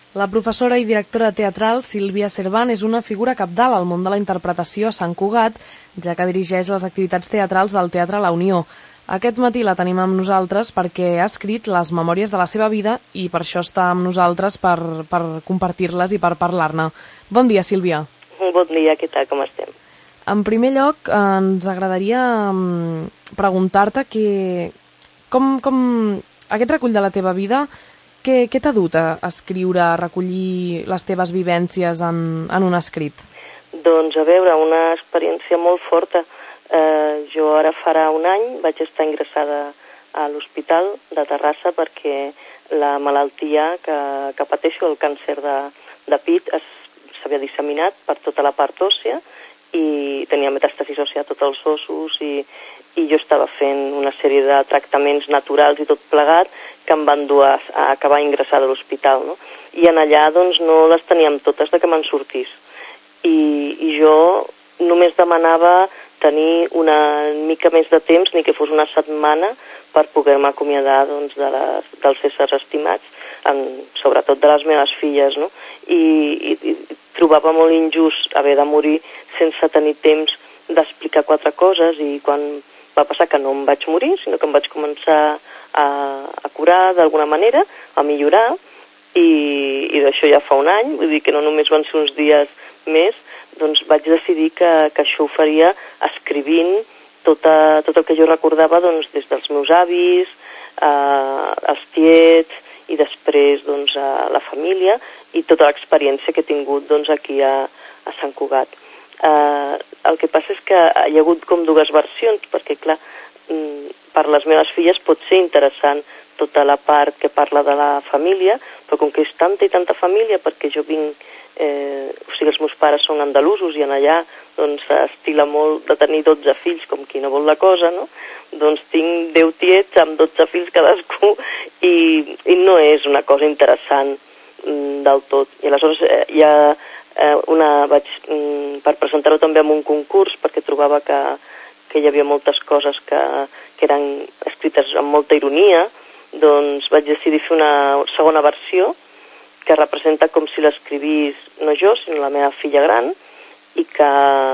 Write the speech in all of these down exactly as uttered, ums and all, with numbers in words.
La professora i directora teatral Sílvia Cervant és una figura cabdal al món de la interpretació a Sant Cugat, ja que dirigeix les activitats teatrals del Teatre La Unió. Aquest matí la tenim amb nosaltres perquè ha escrit les memòries de la seva vida i per això està amb nosaltres per, per compartir-les i per parlar-ne. Bon dia, Sílvia. Bon dia, què tal, com estem? En primer lloc, ens agradaria preguntar-te que, com, com aquest recull de la teva vida, què, què t'ha dut a escriure, a recollir les teves vivències en, en un escrit? Doncs, a veure, una experiència molt forta. Eh, jo ara farà un any vaig estar ingressada a l'Hospital de Terrassa perquè la malaltia que, que pateixo, el càncer de, de pit, s'havia disseminat per tota la part òssia i tenia metàstasis òssia a tots els ossos i, i jo estava fent una sèrie de tractaments naturals i tot plegat que em van dur a, a acabar ingressada a l'hospital, no? I en allà doncs no les teníem totes de que me'n sortís. I, i jo només demanava tenir una mica més de temps, ni que fos una setmana, per poder-me acomiadar doncs, de les, dels éssers estimats, en, sobretot de les meves filles, no? I, i, i trobava molt injust haver de morir sense tenir temps d'explicar quatre coses i quan va passar que no em vaig morir, sinó que em vaig començar a, a curar d'alguna manera, a millorar, i, i d'això ja fa un any, vull dir que no només van ser uns dies més, doncs vaig decidir que, que això ho faria escrivint tota, tot el que jo recordava doncs, des dels meus avis, eh, els tiets i després doncs, a la família i tota l'experiència que he tingut doncs, aquí a, a Sant Cugat. Eh, el que passa és que hi ha hagut com dues versions, perquè clar, per les meves filles pot ser interessant tota la part que parla de la família, però com que és tanta i tanta família, perquè jo vinc, eh, o sigui, els meus pares són andalusos i en allà doncs s'estila molt de tenir dotze fills, com qui no vol la cosa, no? Doncs tinc deu tiets amb dotze fills cadascú i, i no és una cosa interessant mm, del tot. I aleshores eh, hi ha eh, una, vaig, mm, per presentar-ho també en un concurs, perquè trobava que, que hi havia moltes coses que, que eren escrites amb molta ironia, doncs vaig decidir fer una segona versió que representa com si l'escrivís no jo, sinó la meva filla gran, i que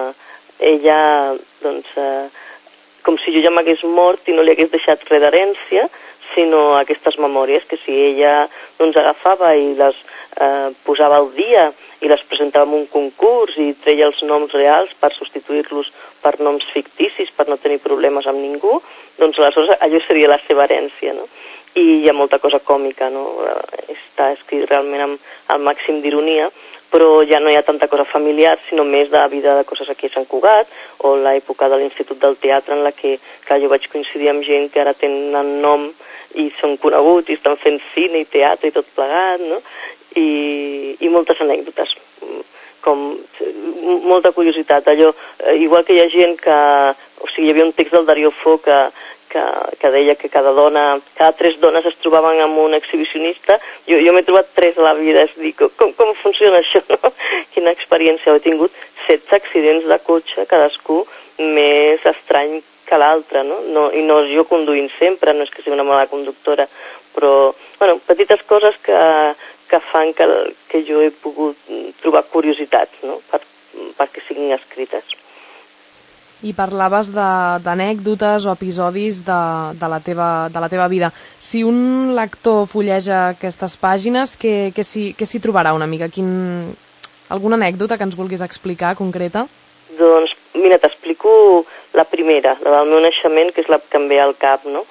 ella, doncs, eh, com si jo ja m'hagués mort i no li hagués deixat res d'herència, sinó aquestes memòries que si ella doncs, agafava i les eh, posava al dia i les presentava en un concurs i treia els noms reals per substituir-los per noms ficticis, per no tenir problemes amb ningú, doncs aleshores allò seria la seva herència, no? I hi ha molta cosa còmica, no? Està escrit realment amb el màxim d'ironia, però ja no hi ha tanta cosa familiar, sinó més de la vida de coses aquí a Sant Cugat, o l'època de l'Institut del Teatre en la que, que jo vaig coincidir amb gent que ara tenen nom i són coneguts i estan fent cine i teatre i tot plegat, no? I, i moltes anècdotes, com molta curiositat, allò, igual que hi ha gent que, o sigui, hi havia un text del Darío Fo que Que, que deia que cada dona, cada tres dones es trobaven amb un exhibicionista. Jo, jo m'he trobat tres a la vida, és dir, com, com funciona això, no? Quina experiència he tingut, setze accidents de cotxe, cadascú més estrany que l'altre, no? No? I no jo conduint sempre, no és que sigui una mala conductora, però, bueno, petites coses que, que fan que, que jo he pogut trobar curiositats, no? Per, perquè siguin escrites. I parlaves d'anècdotes o episodis de, de, la teva, de la teva vida. Si un lector fulleja aquestes pàgines, què, què s'hi trobarà una mica? Quin, alguna anècdota que ens vulguis explicar, concreta? Doncs, mira, t'explico la primera, la del meu naixement, que és la que em ve al cap, no?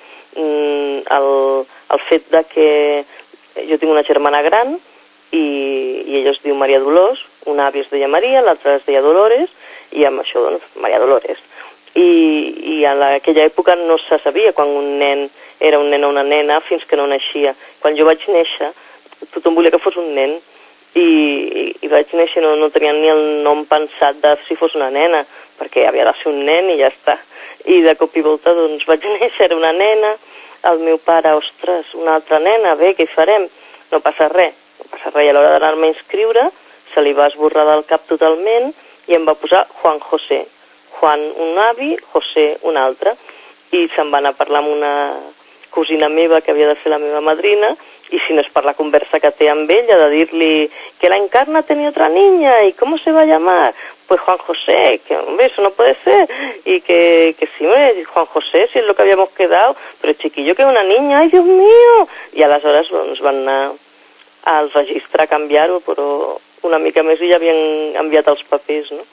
El, el fet de que jo tinc una germana gran i, i ella es diu Maria Dolors, una àvia es deia Maria, l'altra es deia Dolores, i amb això, doncs, Maria Dolores. I, i en aquella època no se sabia quan un nen era un nen o una nena fins que no naixia. Quan jo vaig néixer, tothom volia que fos un nen, i, i, i vaig néixer no, no tenia ni el nom pensat de si fos una nena, perquè havia de ser un nen i ja està. I de cop i volta, doncs, vaig néixer, era una nena, el meu pare, ostres, una altra nena, bé, què hi farem? No passa res, no passa res. I a l'hora d'anar-me a inscriure, se li va esborrar del cap totalment, i em va posar Juan José. Juan un avi, José un altre. I se'n va anar a parlar amb una cosina meva que havia de ser la meva madrina i si no és per la conversa que té amb ella, de dir-li que la Encarna tenia otra niña, i com se va a llamar? Pues Juan José, que hombre, eso no puede ser, y que, que sí, hombre, Juan José, si es lo que habíamos quedado, pero chiquillo, que una niña, ay, Dios mío, i aleshores doncs, van anar al registre a canviar-ho, però una mica més i ja havien enviat els papers, no?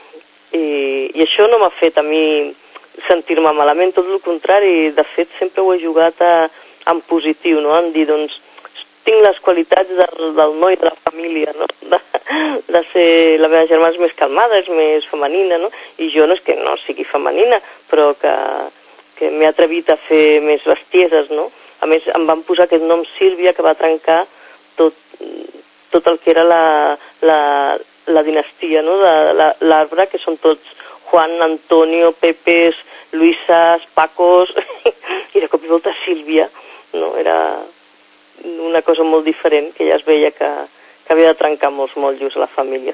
I, i això no m'ha fet a mi sentir-me malament, tot el contrari, de fet sempre ho he jugat a, en positiu, no? En dir, doncs, tinc les qualitats del, del noi de la família, no? De, de ser, la meva germana és més calmada, és més femenina, no? I jo no és que no sigui femenina, però que, que m'he atrevit a fer més bestieses, no? A més, em van posar aquest nom Sílvia, que va trencar tot, tot el que era la, la, la dinastia, no? De l'arbre, que són tots Juan, Antonio, Pepes, Luisas, Pacos, i de cop i volta Sílvia, no? Era una cosa molt diferent, que ja es veia que, que havia de trencar molts motllos a la família.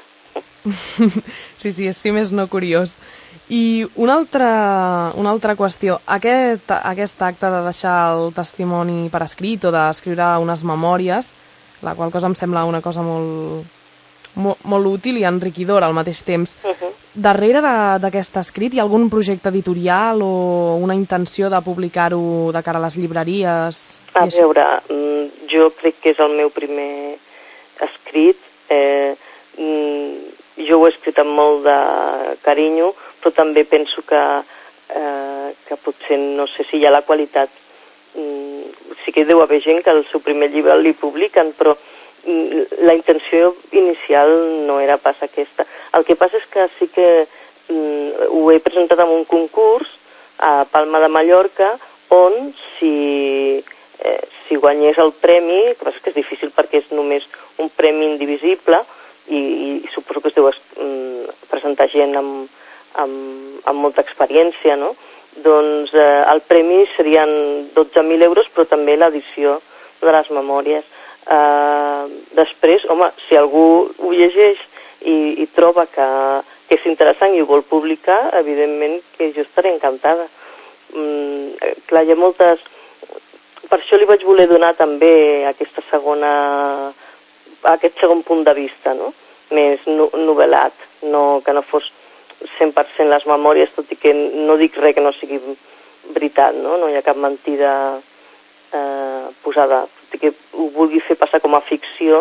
Sí, sí, és si més no curiós. I una altra, una altra qüestió, aquest, aquest acte de deixar el testimoni per escrit o d'escriure unes memòries, la qual cosa em sembla una cosa molt, molt, molt útil i enriquidora al mateix temps. Uh-huh. Darrere d'aquest escrit hi ha algun projecte editorial o una intenció de publicar-ho de cara a les llibreries? A veure, jo crec que és el meu primer escrit. Eh, jo ho he escrit amb molt de carinyo, però també penso que, eh, que potser no sé si hi ha la qualitat. Sí que hi deu haver gent que el seu primer llibre li publiquen, però la intenció inicial no era pas aquesta. El que passa és que sí que mm, ho he presentat en un concurs a Palma de Mallorca, on si, eh, si guanyés el premi, el que passa és que és difícil perquè és només un premi indivisible, i, i suposo que es deu mm, presentar gent amb, amb, amb molta experiència, no? Doncs eh, el premi serien dotze mil euros, però també l'edició de les memòries. Eh, després, home, si algú ho llegeix i, i troba que, que és interessant i ho vol publicar, evidentment que jo estaré encantada. Mm, clar, hi ha moltes... Per això li vaig voler donar també aquesta segona... aquest segon punt de vista, no? Més no, novel·lat, no, que no fos cent per cent les memòries, tot i que no dic res que no sigui veritat, no? No hi ha cap mentida eh, posada, tot i que ho vulgui fer passar com a ficció,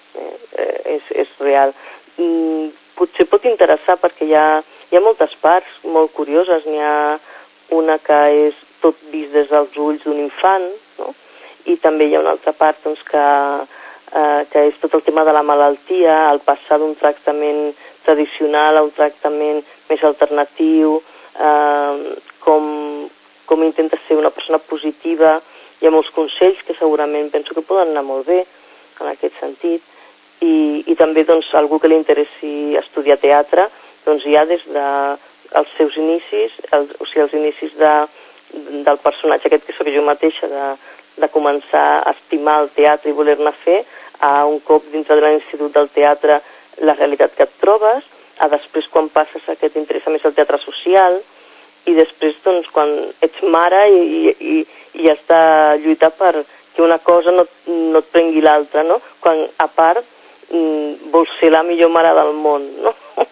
eh, és, és real. Mm, potser pot interessar perquè hi ha, hi ha moltes parts molt curioses, n'hi ha una que és tot vist des dels ulls d'un infant, no? I també hi ha una altra part doncs, que, eh, que és tot el tema de la malaltia, el passar d'un tractament tradicional a un tractament més alternatiu, eh, com, com intenta ser una persona positiva. Hi ha molts consells que segurament penso que poden anar molt bé en aquest sentit, i, i també doncs, algú que li interessi estudiar teatre, doncs ja des dels seus inicis, el, o sigui, els inicis de, del personatge aquest que sóc jo mateixa, de, de començar a estimar el teatre i voler-ne fer, a un cop dintre de l'Institut del Teatre la realitat que et trobes, a després quan passes a que t'interessa més el teatre social, i després doncs quan ets mare i, i, i has de lluitar per que una cosa no, no et prengui l'altra, no? Quan a part mm, vols ser la millor mare del món, no?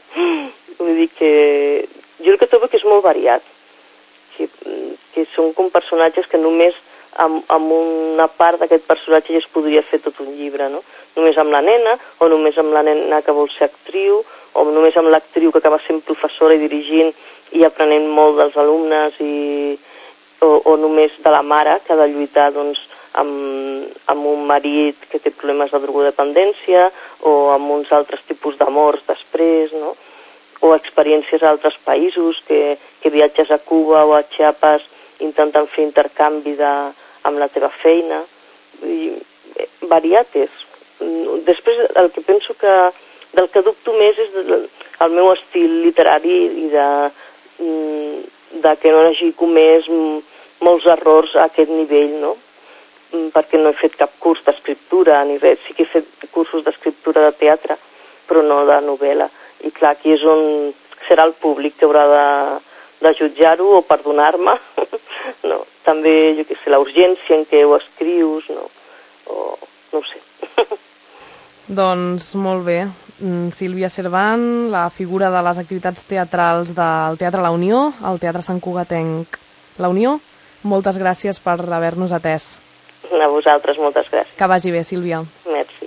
Vull dir que jo el que trobo que és molt variat, que, que són com personatges que només amb, amb una part d'aquest personatge ja es podria fer tot un llibre, no? Només amb la nena, o només amb la nena que vol ser actriu, o només amb l'actriu que acaba sent professora i dirigint i aprenent molt dels alumnes, i, o, o només de la mare que ha de lluitar doncs, amb, amb un marit que té problemes de drogodependència, o amb uns altres tipus d'amors després, no? O experiències a altres països, que, que viatges a Cuba o a Chiapas intentant fer intercanvi de, amb la teva feina. I, eh, variat és. Després, el que penso que del que dubto més és del meu estil literari i de, de que no hagi comès molts errors a aquest nivell, no? Perquè no he fet cap curs d'escriptura ni res. Sí que he fet cursos d'escriptura de teatre, però no de novel·la. I clar, aquí és on serà el públic que haurà de, de jutjar-ho o perdonar-me. No? També, jo què sé, la urgència en què ho escrius, no? O no ho sé. Doncs molt bé. Sílvia Servan, la figura de les activitats teatrals del Teatre La Unió, el Teatre Sant Cugatenc La Unió, moltes gràcies per haver-nos atès. A vosaltres, moltes gràcies. Que vagi bé, Sílvia. Merci.